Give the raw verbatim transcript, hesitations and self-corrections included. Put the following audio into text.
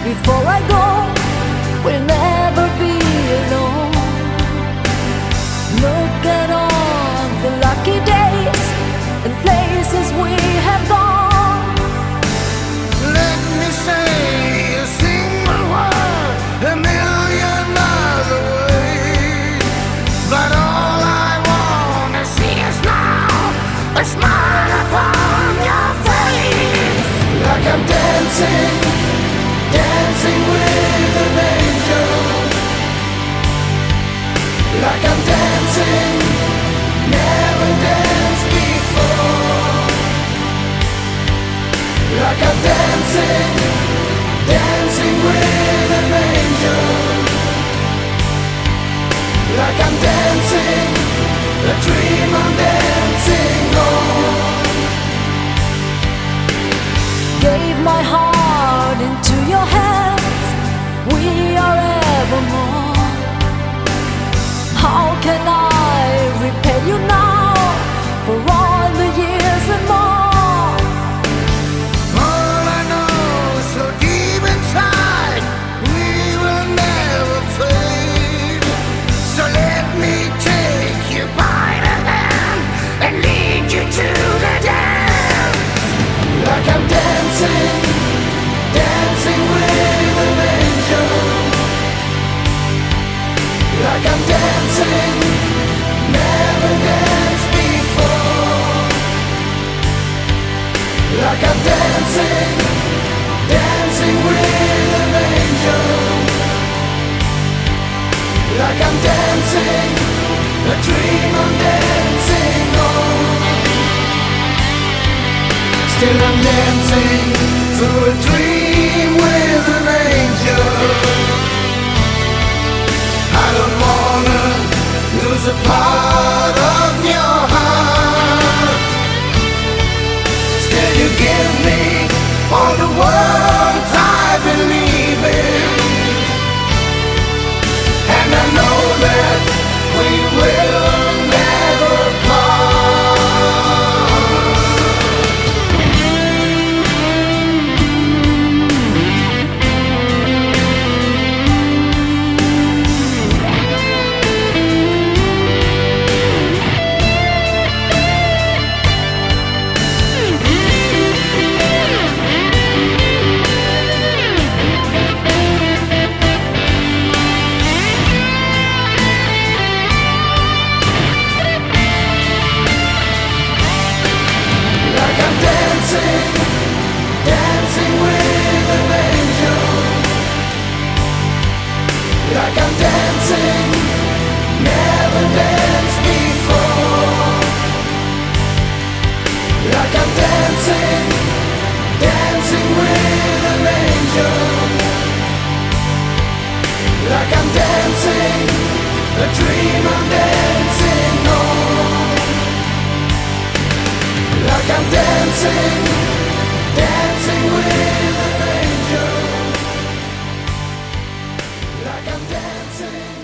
before I go, we'll never be alone. Look at all the lucky days and places we have gone. Let me say a single word a million miles away, but all I wanna see is now a smile upon your face. Like I'm dancing, dancing with an angel. Like I'm dancing, never danced before. Like I'm dancing, dancing with an angel. Like I'm dancing, a dream I'm dancing on. Gave my heart into your hands, we are evermore. How can I repay you now for all the years and more? All I know is so deep inside, we will never fade. So let me take you by the hand and lead you to the dance. Like I'm dancing, dancing with an angel. Like I'm dancing, never danced before. Like I'm dancing, dancing with an angel. Like I'm dancing, a dream I'm dancing on. Still I'm dancing through a dream with an angel. I don't wanna lose a part of your heart. Still you give me all the words I believe in, and I know that we will never part. Dancing with an angel. Like I'm dancing, never danced before. Like I'm dancing, dancing with an angel. Like I'm dancing, a dream I'm dancing on. Like I'm dancing, dancing with an angel. Like I'm dancing.